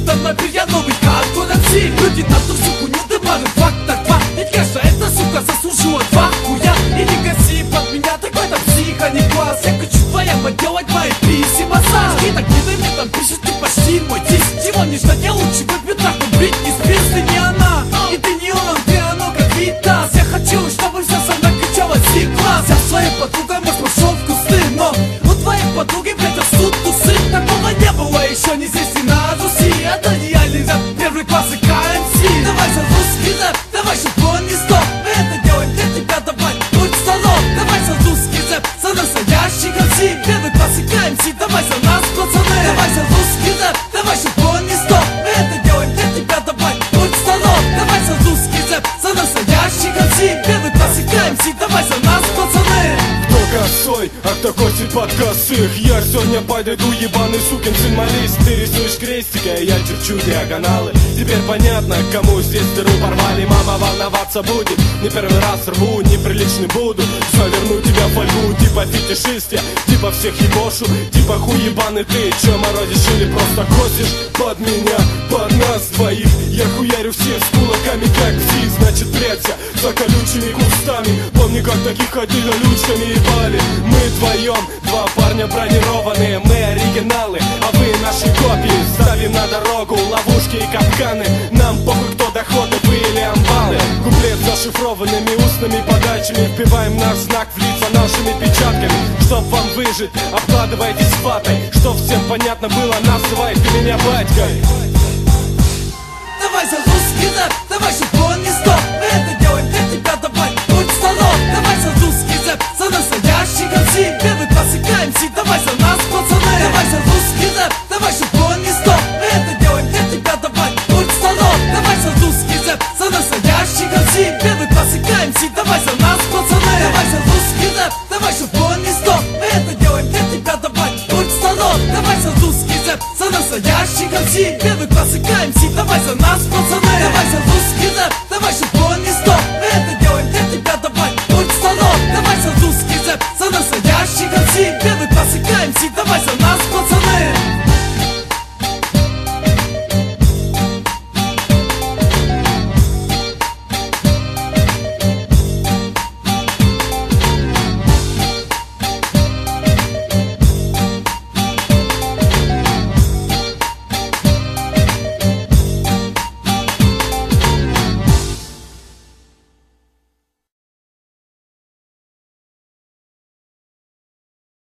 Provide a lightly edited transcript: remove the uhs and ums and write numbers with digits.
давно я новый конкуренции. Люди на ту суку не дымают, фактор 2. Ведь кажется, эта сука заслужила 2 хуя. И не гаси под меня, так в этом психа не класс. Я хочу твоя поделать мои писи массаж. И так не дай мне там пишет, ты почти мой тесть. Его не ждать, я лучше выпью нахуй Бритни Спирс. Ты не она, и ты не он, ты оно как Витас. Я хочу, чтобы вся со мной кричала C-класс. Я своей подругой, может, пошел в кусты, но у твоей подруги, блядь, растут тусы. Такого не было еще ни здесь, ни на Руси. Это реальный рэп, первый класс и КМС. Давай за русский рэп, давай, чтоб он не стоп. Мы это делаем для тебя, давай, будь здоров. Давай за русский рэп, за настоящий КМС. Первый класс и КМС, давай за нас, пацаны. Давай за русский рэп, давай, чтоб он не стоп. Мы это делаем для тебя, давай, будь здоров. Давай за русский рэп, за настоящий КМС. Первый класс и КМС, давай за нас, пацаны. Кто косой, а кто косит под косых? Я сегодня подойду, ебаный сукин сын молись. Ты рисуешь крестики, а я черчу диагоналы. Теперь понятно, кому здесь дыру порвали. Мама волноваться будет, не первый раз рву, неприличный буду. Заверну тебя в фольгу, типа фетишист я, типа всех ебошу, типа хуй ебаный ты. Чё морозишь или просто косишь под меня, под нас двоих? Я хуярю всех с кулаками как пси. Значит прячься за колючими кустами. Помни, как таких ходили лючками ебали. Мы вдвоем, два парня бронированные. Мы оригиналы, а вы наши копии. Ставим на дорогу ловушки и капканы. Нам похуй, кто доходы вы или амбалы. Куплет зашифрованными устными подачами. Вбиваем наш знак в лица нашими печатками. Чтоб вам выжить, обкладывайтесь ватой. Чтоб всем понятно было, называй ты меня батькой. Давай за русский рэп, давай, чтоб он не стоп. Мы это делаем для тебя, давай, будь здоров. Давай за русский рэп, за настоящий КМС. Первый класс и КМС, давай за нас, пацаны. Давай за русский рэп, давай, чтоб он не стоп. Мы это делаем для тебя, давай, будь здоров. Давай за русский рэп, за настоящий КМС. Первый класс и КМС, давай за нас, пацаны. Давай за русский рэп, давай, чтоб он не стоп. Мы это делаем для тебя, давай, будь здоров. Давай за русский рэп, за настоящий КМС. Первый класс и КМС, давай за нас, пацаны. Давай за русский рэп, давай, чтоб